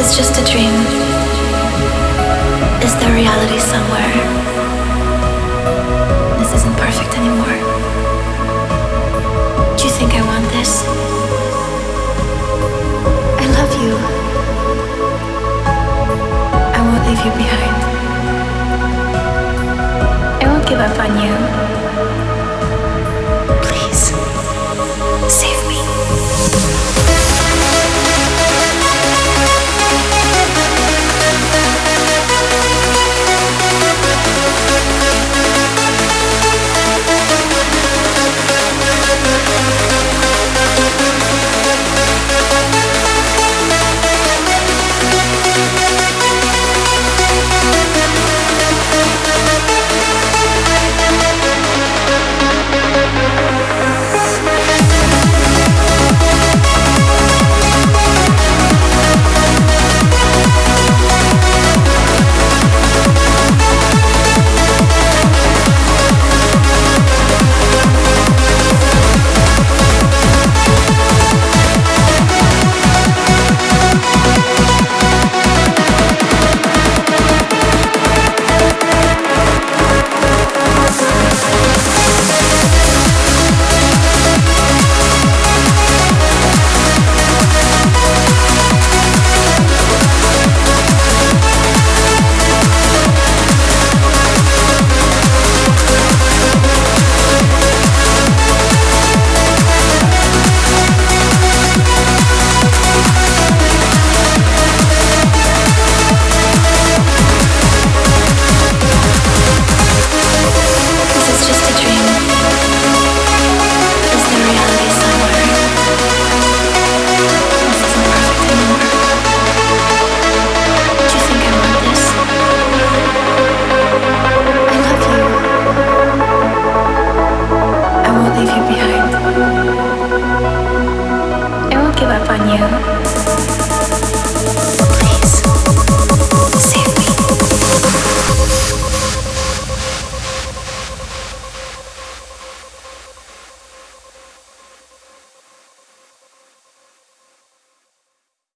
it's just a dream? Is there reality somewhere? This isn't perfect anymore. Do you think I want this? I love you. I won't leave you behind. I won't give up on you. Please, save me. Give up on you.